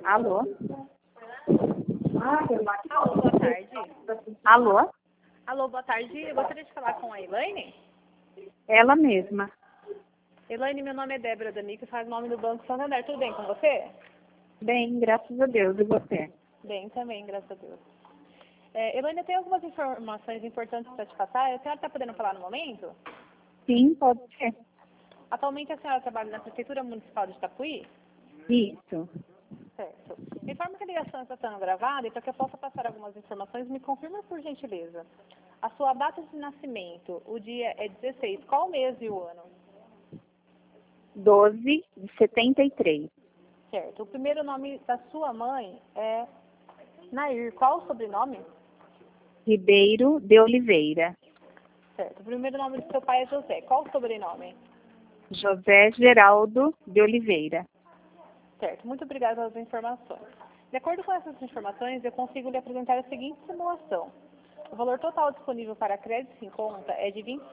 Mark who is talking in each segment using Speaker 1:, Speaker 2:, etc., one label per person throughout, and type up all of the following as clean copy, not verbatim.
Speaker 1: Alô?
Speaker 2: Alô, boa tarde.
Speaker 1: Alô?
Speaker 2: Alô, boa tarde. Eu gostaria de falar com a Elaine.
Speaker 1: Ela mesma.
Speaker 2: Elaine, meu nome é Débora D'Amico, faz nome do Banco Santander. Tudo bem com você?
Speaker 1: Bem, graças a Deus. E você?
Speaker 2: Bem também, graças a Deus. Elaine, eu tenho algumas informações importantes para te passar. A senhora está podendo falar no momento?
Speaker 1: Sim, pode ser.
Speaker 2: Atualmente a senhora trabalha na Prefeitura Municipal de Itapuí?
Speaker 1: Isso.
Speaker 2: Certo. Me informa que a ligação está sendo gravada e para que eu possa passar algumas informações, me confirma por gentileza. A sua data de nascimento, o dia é 16, qual o mês e o ano?
Speaker 1: 12 de 73.
Speaker 2: Certo. O primeiro nome da sua mãe é Nair. Qual o sobrenome?
Speaker 1: Ribeiro de Oliveira.
Speaker 2: Certo. O primeiro nome do seu pai é José. Qual o sobrenome?
Speaker 1: José Geraldo de Oliveira.
Speaker 2: Certo. Muito obrigada pelas informações. De acordo com essas informações, eu consigo lhe apresentar a seguinte simulação. O valor total disponível para crédito em conta é de R$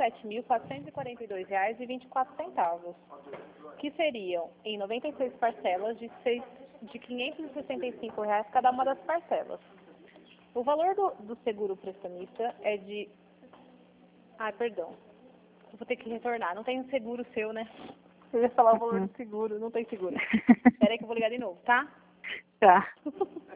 Speaker 2: 27.442,24, que seriam em 96 parcelas de R$ 565 cada uma das parcelas. O valor do seguro prestamista é de... perdão. Eu vou ter que retornar. Não tem seguro seu, né? Eu ia falar o valor do seguro. Não tem seguro. Espera aí que eu vou ligar de novo, tá?
Speaker 1: Tá.